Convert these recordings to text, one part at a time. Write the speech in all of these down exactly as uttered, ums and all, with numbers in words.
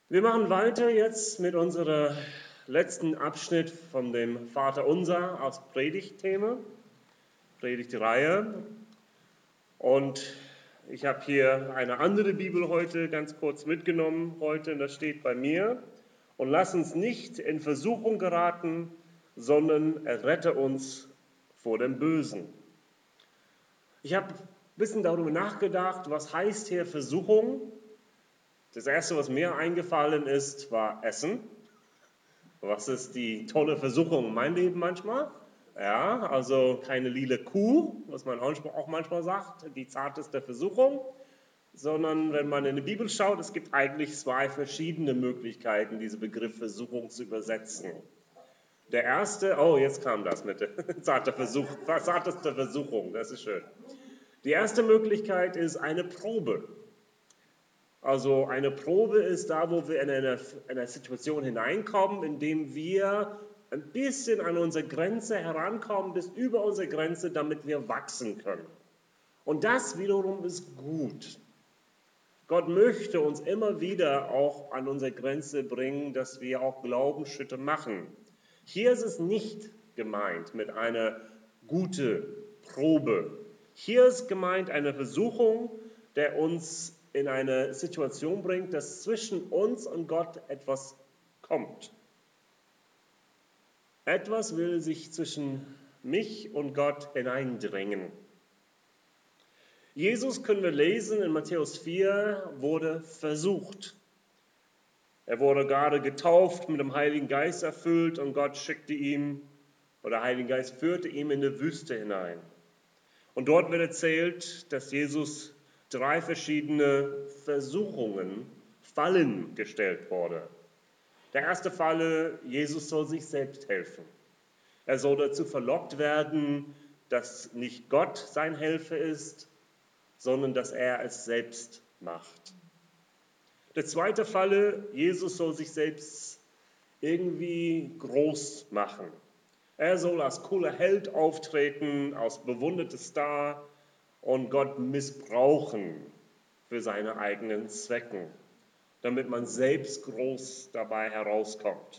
Wir machen weiter jetzt mit unserem letzten Abschnitt von dem Vaterunser als Predigtthema, Predigtreihe. Und ich habe hier eine andere Bibel heute ganz kurz mitgenommen, heute, und das steht bei mir. Und lass uns nicht in Versuchung geraten, sondern errette uns vor dem Bösen. Ich habe ein bisschen darüber nachgedacht, was heißt hier Versuchung? Das Erste, was mir eingefallen ist, war Essen. Was ist die tolle Versuchung in meinem Leben manchmal? Ja, also keine lila Kuh, was man auch manchmal sagt, die zarteste Versuchung, sondern wenn man in die Bibel schaut, es gibt eigentlich zwei verschiedene Möglichkeiten, diese Begriff Versuchung zu übersetzen. Der erste, oh, jetzt kam das mit der zarte Versuch, zarteste Versuchung, das ist schön. Die erste Möglichkeit ist eine Probe. Also eine Probe ist da, wo wir in eine, in eine Situation hineinkommen, in dem wir ein bisschen an unsere Grenze herankommen, bis über unsere Grenze, damit wir wachsen können. Und das wiederum ist gut. Gott möchte uns immer wieder auch an unsere Grenze bringen, dass wir auch Glaubensschritte machen. Hier ist es nicht gemeint mit einer guten Probe. Hier ist gemeint eine Versuchung, der uns in eine Situation bringt, dass zwischen uns und Gott etwas kommt. Etwas will sich zwischen mich und Gott hineindrängen. Jesus, können wir lesen in Matthäus vier, wurde versucht. Er wurde gerade getauft, mit dem Heiligen Geist erfüllt und Gott schickte ihm, oder der Heilige Geist führte ihn in die Wüste hinein. Und dort wird erzählt, dass Jesus drei verschiedene Versuchungen, Fallen gestellt wurde. Der erste Falle, Jesus soll sich selbst helfen. Er soll dazu verlockt werden, dass nicht Gott sein Helfer ist, sondern dass er es selbst macht. Der zweite Falle, Jesus soll sich selbst irgendwie groß machen. Er soll als cooler Held auftreten, als bewunderter Star und Gott missbrauchen für seine eigenen Zwecken, damit man selbst groß dabei herauskommt.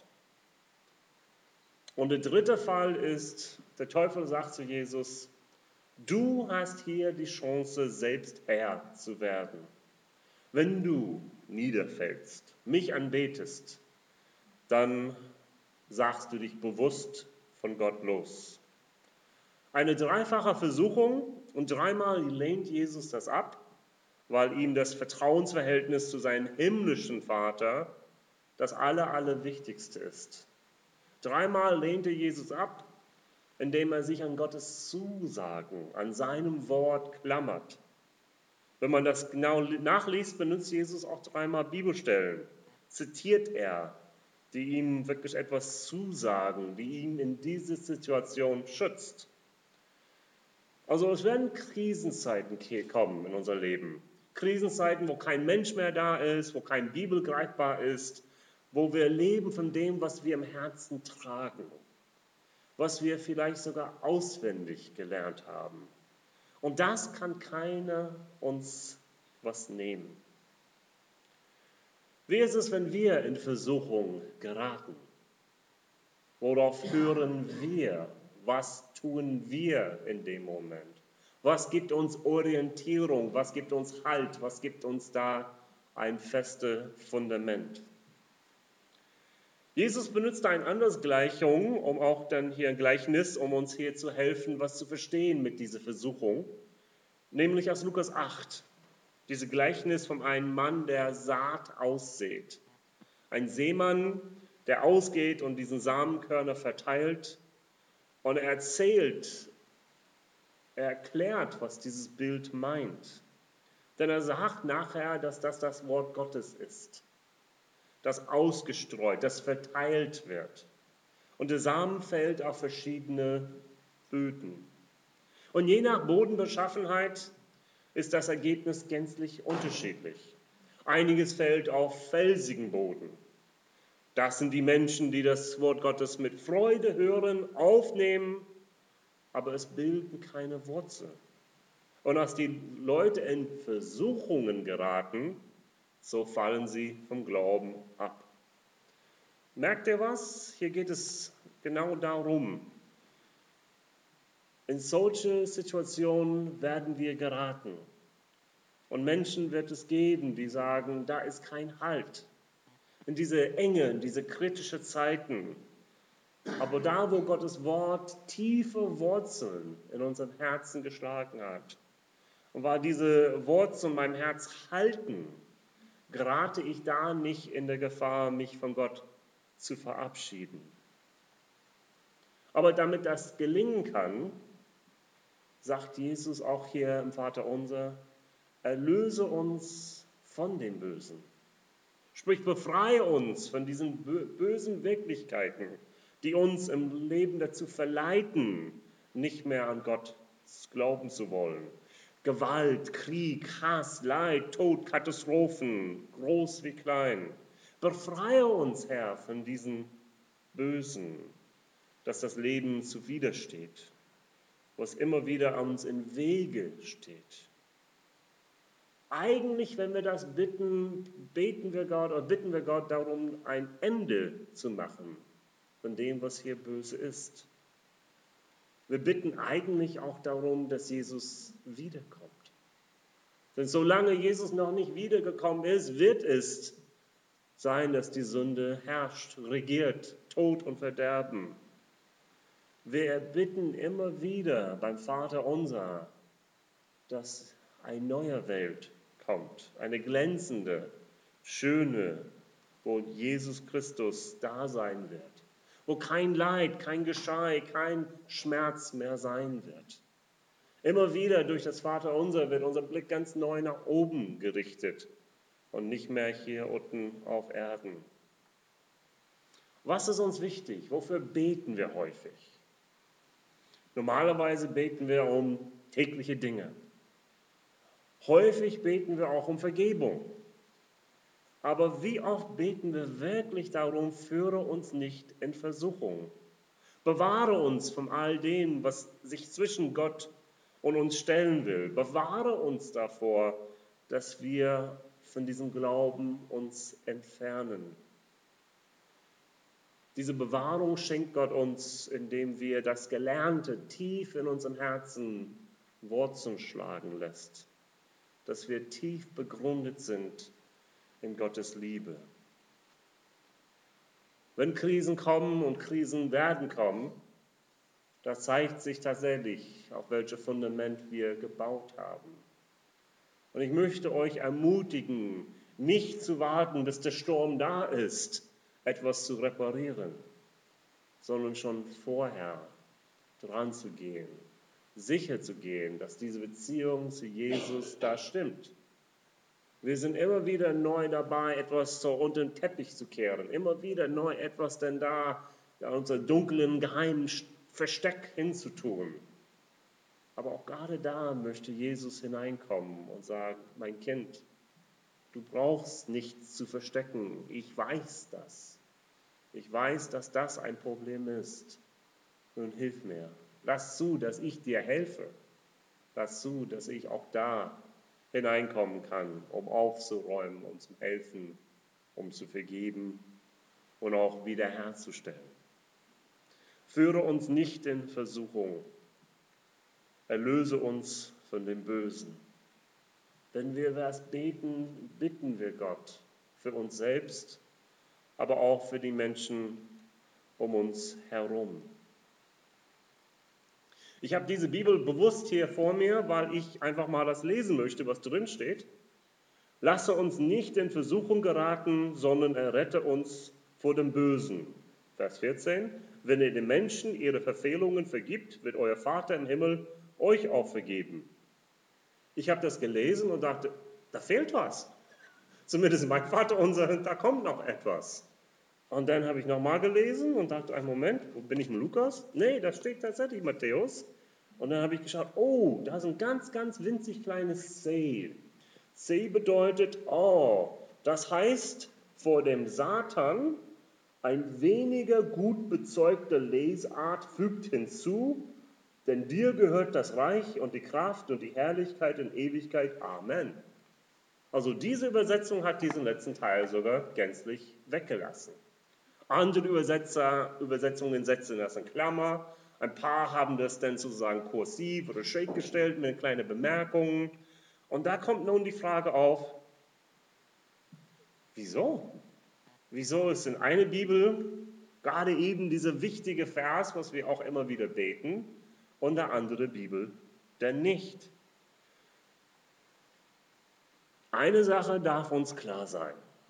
Und der dritte Fall ist, der Teufel sagt zu Jesus, du hast hier die Chance, selbst Herr zu werden. Wenn du niederfällst, mich anbetest, dann sagst du dich bewusst von Gott los. Eine dreifache Versuchung und dreimal lehnt Jesus das ab, weil ihm das Vertrauensverhältnis zu seinem himmlischen Vater das Aller, Allerwichtigste ist. Dreimal lehnte Jesus ab, indem er sich an Gottes Zusagen, an seinem Wort klammert. Wenn man das genau nachliest, benutzt Jesus auch dreimal Bibelstellen. Zitiert er, die ihm wirklich etwas zusagen, die ihn in diese Situation schützt. Also es werden Krisenzeiten kommen in unser Leben. Krisenzeiten, wo kein Mensch mehr da ist, wo kein Bibel greifbar ist, wo wir leben von dem, was wir im Herzen tragen, was wir vielleicht sogar auswendig gelernt haben. Und das kann keiner uns was nehmen. Wie ist es, wenn wir in Versuchung geraten? Worauf hören wir? Was tun wir in dem Moment? Was gibt uns Orientierung? Was gibt uns Halt? Was gibt uns da ein festes Fundament? Jesus benutzt ein anderes Gleichung, um auch dann hier ein Gleichnis, um uns hier zu helfen, was zu verstehen mit dieser Versuchung, nämlich aus Lukas acht. Diese Gleichnis von einem Mann, der Saat aussät. Ein Seemann, der ausgeht und diesen Samenkörner verteilt und er erzählt, er erklärt, was dieses Bild meint. Denn er sagt nachher, dass das das Wort Gottes ist, das ausgestreut, das verteilt wird. Und der Samen fällt auf verschiedene Böden. Und je nach Bodenbeschaffenheit ist das Ergebnis gänzlich unterschiedlich. Einiges fällt auf felsigen Boden. Das sind die Menschen, die das Wort Gottes mit Freude hören, aufnehmen, aber es bilden keine Wurzel. Und als die Leute in Versuchungen geraten, so fallen sie vom Glauben ab. Merkt ihr was? Hier geht es genau darum. In solche Situationen werden wir geraten. Und Menschen wird es geben, die sagen, da ist kein Halt. In diese Enge, in diese kritischen Zeiten. Aber da, wo Gottes Wort tiefe Wurzeln in unserem Herzen geschlagen hat, und weil diese Wurzeln in meinem Herz halten, gerate ich da nicht in der Gefahr, mich von Gott zu verabschieden. Aber damit das gelingen kann, sagt Jesus auch hier im Vaterunser, erlöse uns von dem Bösen. Sprich, befreie uns von diesen bösen Wirklichkeiten, die uns im Leben dazu verleiten, nicht mehr an Gott glauben zu wollen. Gewalt, Krieg, Hass, Leid, Tod, Katastrophen, groß wie klein. Befreie uns, Herr, von diesen Bösen, dass das Leben zuwidersteht, was immer wieder uns im Wege steht. Eigentlich, wenn wir das bitten, beten wir Gott oder bitten wir Gott darum, ein Ende zu machen von dem, was hier böse ist. Wir bitten eigentlich auch darum, dass Jesus wiederkommt. Denn solange Jesus noch nicht wiedergekommen ist, wird es sein, dass die Sünde herrscht, regiert, Tod und Verderben. Wir bitten immer wieder beim Vater unser, dass eine neue Welt kommt, eine glänzende, schöne, wo Jesus Christus da sein wird, wo kein Leid, kein Geschrei, kein Schmerz mehr sein wird. Immer wieder durch das Vaterunser wird unser Blick ganz neu nach oben gerichtet und nicht mehr hier unten auf Erden. Was ist uns wichtig? Wofür beten wir häufig? Normalerweise beten wir um tägliche Dinge. Häufig beten wir auch um Vergebung. Aber wie oft beten wir wirklich darum, führe uns nicht in Versuchung. Bewahre uns von all dem, was sich zwischen Gott und uns stellen will. Bewahre uns davor, dass wir von diesem Glauben uns entfernen. Diese Bewahrung schenkt Gott uns, indem wir das Gelernte tief in unserem Herzen Wurzeln schlagen lässt. Dass wir tief begründet sind in Gottes Liebe. Wenn Krisen kommen und Krisen werden kommen, da zeigt sich tatsächlich, auf welches Fundament wir gebaut haben. Und ich möchte euch ermutigen, nicht zu warten, bis der Sturm da ist, etwas zu reparieren, sondern schon vorher dran zu gehen, sicher zu gehen, dass diese Beziehung zu Jesus da stimmt. Wir sind immer wieder neu dabei, etwas so unter den Teppich zu kehren, immer wieder neu etwas denn da, da unser dunklen, geheimen Versteck hinzutun. Aber auch gerade da möchte Jesus hineinkommen und sagen, mein Kind, du brauchst nichts zu verstecken. Ich weiß das. Ich weiß, dass das ein Problem ist. Nun hilf mir. Lass zu, dass ich dir helfe. Lass zu, dass ich auch da hineinkommen kann, um aufzuräumen, um zu helfen, um zu vergeben und auch wiederherzustellen. Führe uns nicht in Versuchung. Erlöse uns von dem Bösen. Wenn wir das beten, bitten wir Gott für uns selbst, aber auch für die Menschen um uns herum. Ich habe diese Bibel bewusst hier vor mir, weil ich einfach mal das lesen möchte, was drin steht. Lasse uns nicht in Versuchung geraten, sondern errette uns vor dem Bösen. Vers vierzehn. Wenn ihr den Menschen ihre Verfehlungen vergibt, wird euer Vater im Himmel euch auch vergeben. Ich habe das gelesen und dachte, da fehlt was. Zumindest mein Vater unser, da kommt noch etwas. Und dann habe ich nochmal gelesen und dachte, einen Moment, wo bin ich mit Lukas? Nee, da steht tatsächlich Matthäus. Und dann habe ich geschaut, oh, da ist ein ganz, ganz winzig kleines Se. Se bedeutet, oh, das heißt, vor dem Satan ein weniger gut bezeugter Lesart fügt hinzu, denn dir gehört das Reich und die Kraft und die Herrlichkeit in Ewigkeit. Amen. Also diese Übersetzung hat diesen letzten Teil sogar gänzlich weggelassen. Andere Übersetzer, Übersetzungen setzen das in Klammer. Ein paar haben das dann sozusagen kursiv oder schräg gestellt mit kleinen Bemerkungen. Und da kommt nun die Frage auf, wieso? Wieso ist in einer Bibel gerade eben dieser wichtige Vers, was wir auch immer wieder beten, und der andere Bibel denn nicht? Eine Sache darf uns klar sein.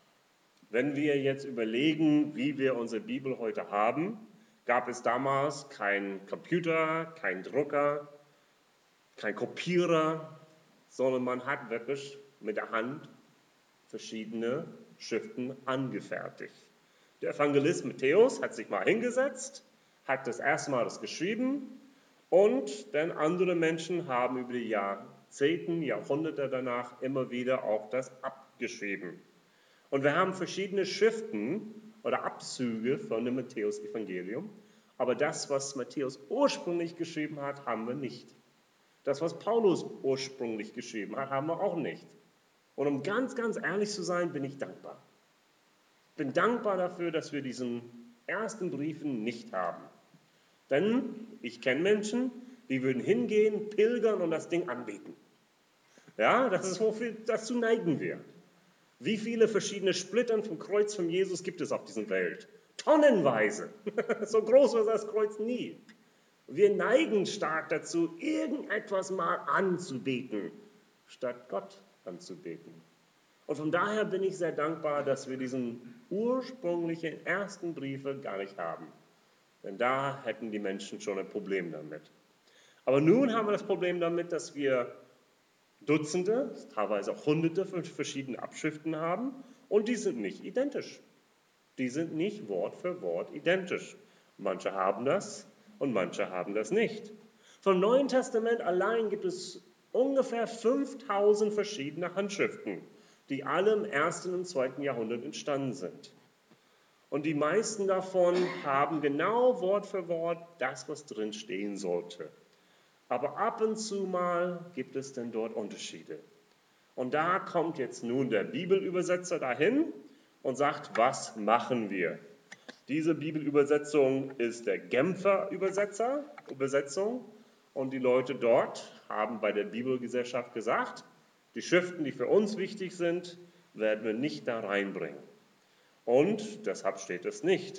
Wenn wir jetzt überlegen, wie wir unsere Bibel heute haben, gab es damals keinen Computer, keinen Drucker, keinen Kopierer, sondern man hat wirklich mit der Hand verschiedene Schriften angefertigt. Der Evangelist Matthäus hat sich mal hingesetzt, hat das erste Mal das geschrieben und dann andere Menschen haben über die Jahrzehnte, Jahrhunderte danach immer wieder auch das abgeschrieben. Und wir haben verschiedene Schriften oder Abzüge von dem Matthäus-Evangelium, aber das, was Matthäus ursprünglich geschrieben hat, haben wir nicht. Das, was Paulus ursprünglich geschrieben hat, haben wir auch nicht. Und um ganz, ganz ehrlich zu sein, bin ich dankbar. Ich bin dankbar dafür, dass wir diesen ersten Briefen nicht haben. Denn ich kenne Menschen, die würden hingehen, pilgern und das Ding anbeten. Ja, das ist wofür, dazu neigen wir. Wie viele verschiedene Splittern vom Kreuz von Jesus gibt es auf dieser Welt? Tonnenweise. So groß war das Kreuz nie. Wir neigen stark dazu, irgendetwas mal anzubeten, statt Gott anzubeten. Und von daher bin ich sehr dankbar, dass wir diesen ursprünglichen ersten Briefe gar nicht haben. Denn da hätten die Menschen schon ein Problem damit. Aber nun haben wir das Problem damit, dass wir Dutzende, teilweise auch Hunderte von verschiedenen Abschriften haben und die sind nicht identisch. Die sind nicht Wort für Wort identisch. Manche haben das und manche haben das nicht. Vom Neuen Testament allein gibt es ungefähr fünftausend verschiedene Handschriften, die alle im ersten und zweiten Jahrhundert entstanden sind. Und die meisten davon haben genau Wort für Wort das, was drin stehen sollte. Aber ab und zu mal gibt es dann dort Unterschiede. Und da kommt jetzt nun der Bibelübersetzer dahin und sagt, was machen wir? Diese Bibelübersetzung ist der Genfer Übersetzer, Übersetzung. Und die Leute dort haben bei der Bibelgesellschaft gesagt, die Schriften, die für uns wichtig sind, werden wir nicht da reinbringen. Und deshalb steht es nicht.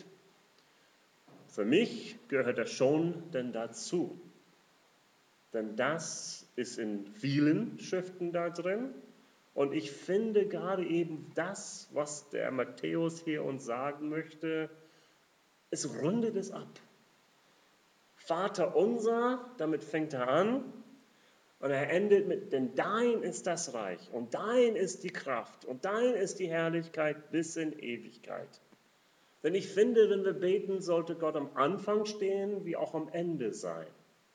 Für mich gehört das schon denn dazu. Denn das ist in vielen Schriften da drin. Und ich finde gerade eben das, was der Matthäus hier uns sagen möchte, es rundet es ab. Vater unser, damit fängt er an. Und er endet mit, denn dein ist das Reich und dein ist die Kraft und dein ist die Herrlichkeit bis in Ewigkeit. Denn ich finde, wenn wir beten, sollte Gott am Anfang stehen, wie auch am Ende sein.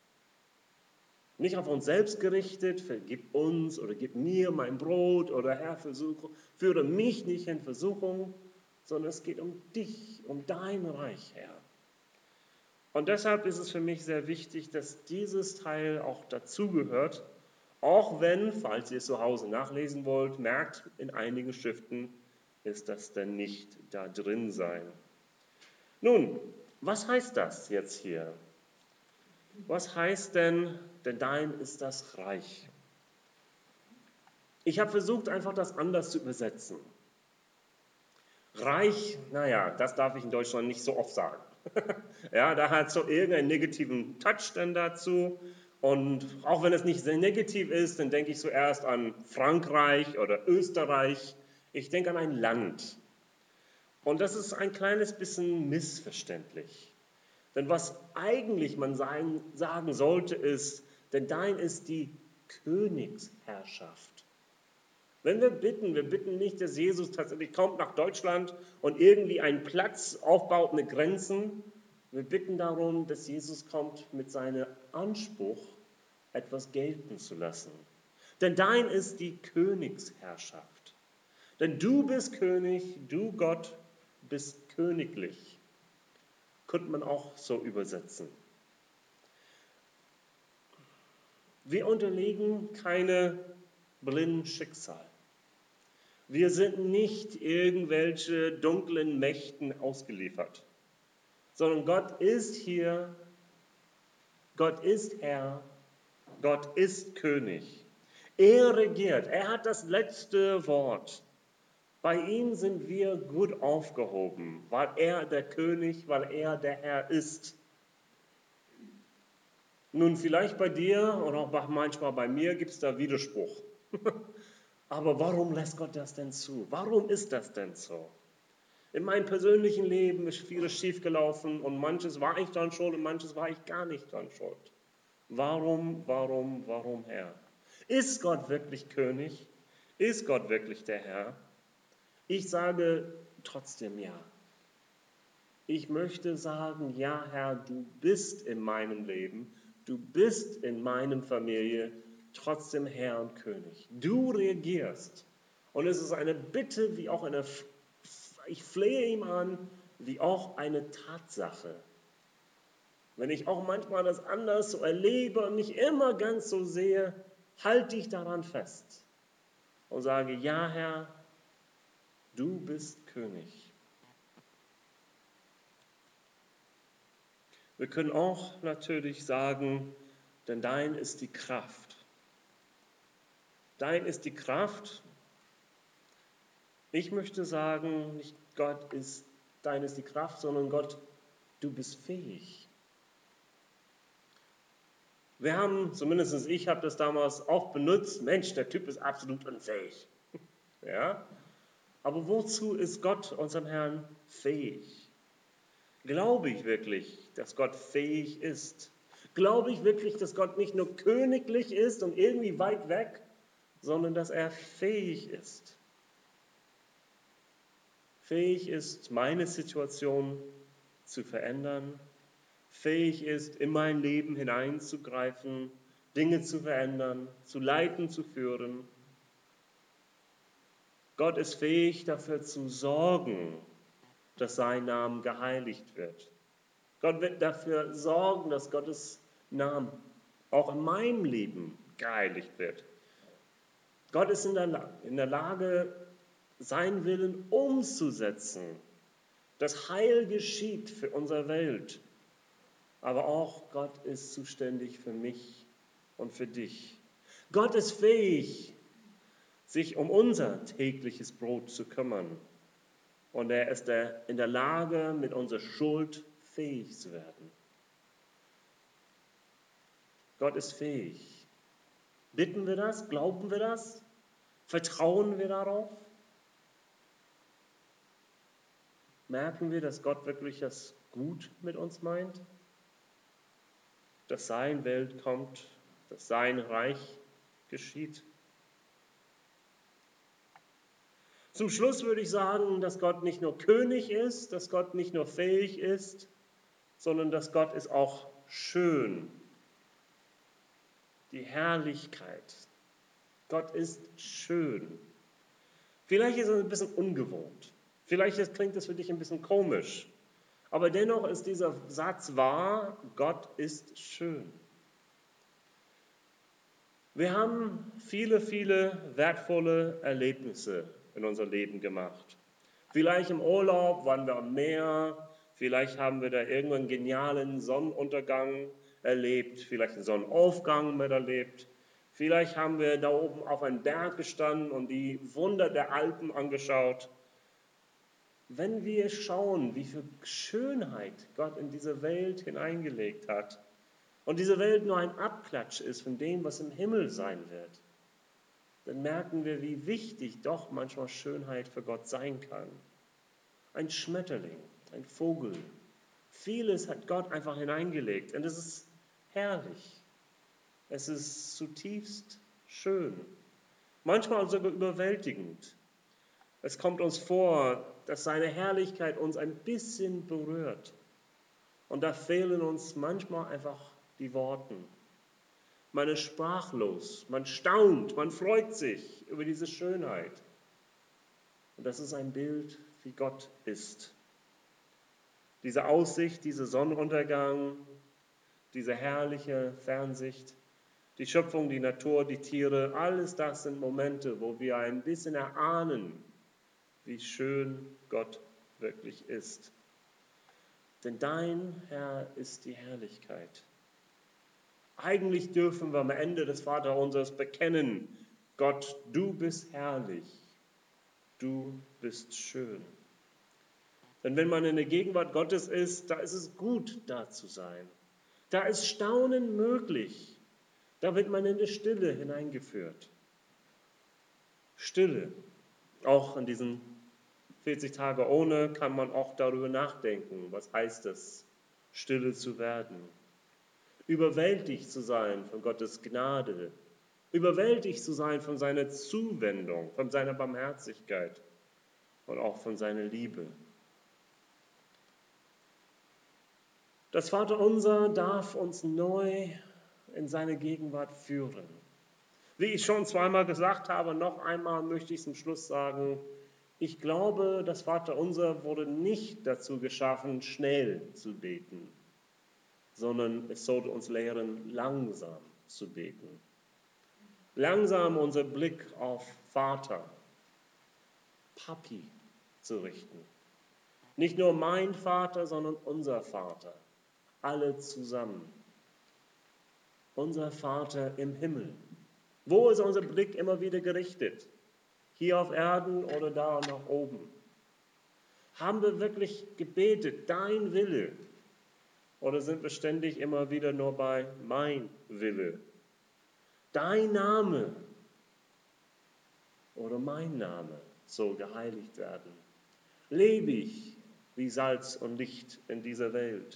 Nicht auf uns selbst gerichtet, vergib uns oder gib mir mein Brot oder Herr, versuche, führe mich nicht in Versuchung, sondern es geht um dich, um dein Reich, Herr. Und deshalb ist es für mich sehr wichtig, dass dieses Teil auch dazugehört, auch wenn, falls ihr es zu Hause nachlesen wollt, merkt, in einigen Schriften ist das denn nicht da drin sein. Nun, was heißt das jetzt hier? Was heißt denn, denn dein ist das Reich? Ich habe versucht, einfach das anders zu übersetzen. Reich, naja, das darf ich in Deutschland nicht so oft sagen. Ja, da hat so irgendeinen negativen Touch dann dazu. Und auch wenn es nicht sehr negativ ist, dann denke ich zuerst an Frankreich oder Österreich. Ich denke an ein Land. Und das ist ein kleines bisschen missverständlich. Denn was eigentlich man sagen, sagen sollte ist, denn dein ist die Königsherrschaft. Wenn wir bitten, wir bitten nicht, dass Jesus tatsächlich kommt nach Deutschland und irgendwie einen Platz aufbaut mit Grenzen. Wir bitten darum, dass Jesus kommt mit seinem Anspruch, etwas gelten zu lassen. Denn dein ist die Königsherrschaft. Denn du bist König, du Gott bist königlich. Könnte man auch so übersetzen. Wir unterliegen keine blinden Schicksal. Wir sind nicht irgendwelche dunklen Mächten ausgeliefert, sondern Gott ist hier, Gott ist Herr, Gott ist König. Er regiert, er hat das letzte Wort. Bei ihm sind wir gut aufgehoben, weil er der König, weil er der Herr ist. Nun, vielleicht bei dir oder auch manchmal bei mir gibt es da Widerspruch. Aber warum lässt Gott das denn zu? Warum ist das denn so? In meinem persönlichen Leben ist vieles schiefgelaufen und manches war ich dran schuld und manches war ich gar nicht dran schuld. Warum, warum, warum, Herr? Ist Gott wirklich König? Ist Gott wirklich der Herr? Ich sage trotzdem ja. Ich möchte sagen, ja, Herr, du bist in meinem Leben, du bist in meiner Familie trotzdem Herr und König. Du regierst. Und es ist eine Bitte, wie auch eine, ich flehe ihm an, wie auch eine Tatsache. Wenn ich auch manchmal das anders so erlebe und nicht immer ganz so sehe, halte ich daran fest und sage, ja, Herr, du bist König. Wir können auch natürlich sagen, denn dein ist die Kraft. Dein ist die Kraft. Ich möchte sagen, nicht Gott ist, dein ist die Kraft, sondern Gott, du bist fähig. Wir haben, zumindest ich habe das damals auch benutzt, Mensch, der Typ ist absolut unfähig. Ja? Aber wozu ist Gott, unserem Herrn, fähig? Glaube ich wirklich, dass Gott fähig ist? Glaube ich wirklich, dass Gott nicht nur königlich ist und irgendwie weit weg, sondern dass er fähig ist? Fähig ist, meine Situation zu verändern, fähig ist, in mein Leben hineinzugreifen, Dinge zu verändern, zu leiten, zu führen. Gott ist fähig, dafür zu sorgen, dass sein Name geheiligt wird. Gott wird dafür sorgen, dass Gottes Name auch in meinem Leben geheiligt wird. Gott ist in der, in der Lage, seinen Willen umzusetzen. Das Heil geschieht für unsere Welt. Aber auch Gott ist zuständig für mich und für dich. Gott ist fähig, sich um unser tägliches Brot zu kümmern. Und er ist in der Lage, mit unserer Schuld fähig zu werden. Gott ist fähig. Bitten wir das? Glauben wir das? Vertrauen wir darauf? Merken wir, dass Gott wirklich das gut mit uns meint? Dass sein Welt kommt, dass sein Reich geschieht? Zum Schluss würde ich sagen, dass Gott nicht nur König ist, dass Gott nicht nur fähig ist, sondern dass Gott ist auch schön. Die Herrlichkeit. Gott ist schön. Vielleicht ist es ein bisschen ungewohnt. Vielleicht klingt es für dich ein bisschen komisch. Aber dennoch ist dieser Satz wahr, Gott ist schön. Wir haben viele, viele wertvolle Erlebnisse in unser Leben gemacht. Vielleicht im Urlaub waren wir am Meer, vielleicht haben wir da irgendwann einen genialen Sonnenuntergang erlebt, vielleicht einen Sonnenaufgang miterlebt. Vielleicht haben wir da oben auf einem Berg gestanden und die Wunder der Alpen angeschaut. Wenn wir schauen, wie viel Schönheit Gott in diese Welt hineingelegt hat und diese Welt nur ein Abklatsch ist von dem, was im Himmel sein wird, dann merken wir, wie wichtig doch manchmal Schönheit für Gott sein kann. Ein Schmetterling, ein Vogel, vieles hat Gott einfach hineingelegt und es ist herrlich. Es ist zutiefst schön, manchmal sogar überwältigend. Es kommt uns vor, dass seine Herrlichkeit uns ein bisschen berührt. Und da fehlen uns manchmal einfach die Worte. Man ist sprachlos, man staunt, man freut sich über diese Schönheit. Und das ist ein Bild, wie Gott ist. Diese Aussicht, dieser Sonnenuntergang, diese herrliche Fernsicht, Die Schöpfung, die Natur, die Tiere, alles das sind Momente, wo wir ein bisschen erahnen, wie schön Gott wirklich ist. Denn dein Herr ist die Herrlichkeit. Eigentlich dürfen wir am Ende des Vaterunsers bekennen, Gott, du bist herrlich, du bist schön. Denn wenn man in der Gegenwart Gottes ist, da ist es gut, da zu sein. Da ist Staunen möglich. Da wird man in die Stille hineingeführt. Stille. Auch an diesen vierzig Tage ohne kann man auch darüber nachdenken. Was heißt es, stille zu werden? Überwältigt zu sein von Gottes Gnade. Überwältigt zu sein von seiner Zuwendung, von seiner Barmherzigkeit und auch von seiner Liebe. Das Vaterunser darf uns neu in seine Gegenwart führen. Wie ich schon zweimal gesagt habe, noch einmal möchte ich zum Schluss sagen, ich glaube, das Vaterunser wurde nicht dazu geschaffen, schnell zu beten, sondern es sollte uns lehren, langsam zu beten. Langsam unser Blick auf Vater, Papi zu richten. Nicht nur mein Vater, sondern unser Vater. Alle zusammen. Unser Vater im Himmel. Wo ist unser Blick immer wieder gerichtet? Hier auf Erden oder da nach oben? Haben wir wirklich gebetet, dein Wille? Oder sind wir ständig immer wieder nur bei mein Wille? Dein Name oder mein Name soll geheiligt werden. Lebe ich wie Salz und Licht in dieser Welt?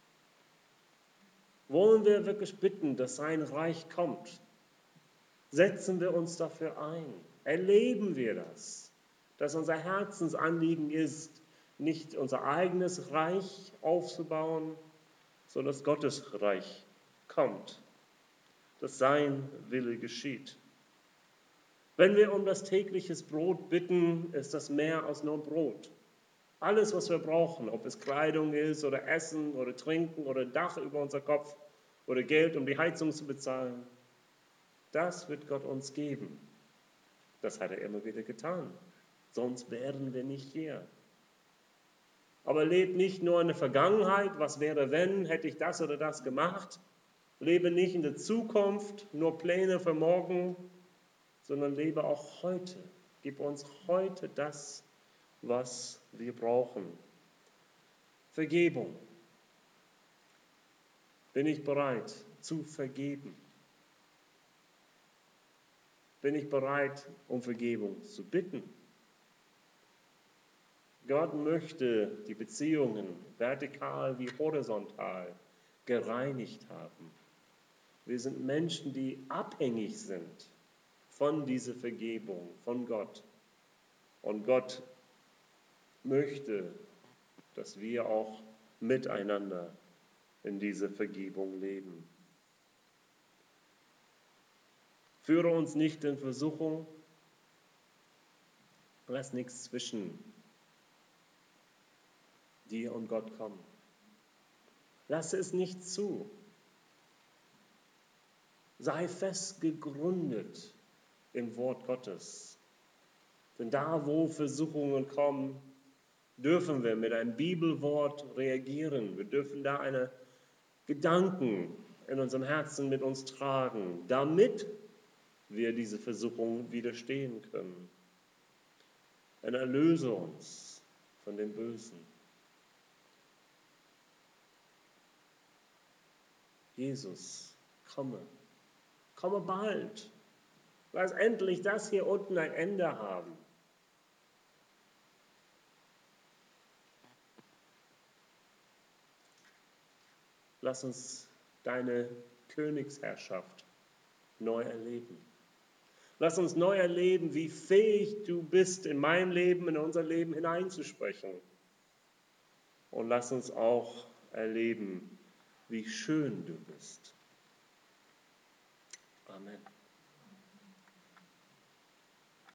Wollen wir wirklich bitten, dass sein Reich kommt? Setzen wir uns dafür ein? Erleben wir das? Dass unser Herzensanliegen ist, nicht unser eigenes Reich aufzubauen, sondern dass Gottes Reich kommt, dass sein Wille geschieht. Wenn wir um das tägliche Brot bitten, ist das mehr als nur Brot. Alles, was wir brauchen, ob es Kleidung ist oder Essen oder Trinken oder Dach über unser Kopf oder Geld, um die Heizung zu bezahlen, das wird Gott uns geben. Das hat er immer wieder getan. Sonst wären wir nicht hier. Aber lebt nicht nur in der Vergangenheit, was wäre wenn, hätte ich das oder das gemacht. Lebe nicht in der Zukunft, nur Pläne für morgen, sondern lebe auch heute. Gib uns heute das, was wir brauchen. Vergebung. Bin ich bereit zu vergeben? Bin ich bereit, um Vergebung zu bitten? Gott möchte die Beziehungen vertikal wie horizontal gereinigt haben. Wir sind Menschen, die abhängig sind von dieser Vergebung, von Gott. Und Gott möchte, dass wir auch miteinander in dieser Vergebung leben. Führe uns nicht in Versuchung, lass nichts zwischen dir und Gott kommen. Lass es nicht zu. Sei fest gegründet im Wort Gottes. Denn da, wo Versuchungen kommen, dürfen wir mit einem Bibelwort reagieren. Wir dürfen da eine Gedanken in unserem Herzen mit uns tragen, damit wir diese Versuchung widerstehen können. Und erlöse uns von dem Bösen. Jesus, komme, komme bald. Lass endlich das hier unten ein Ende haben. Lass uns deine Königsherrschaft neu erleben. Lass uns neu erleben, wie fähig du bist, in mein Leben, in unser Leben hineinzusprechen. Und lass uns auch erleben, wie schön du bist. Amen.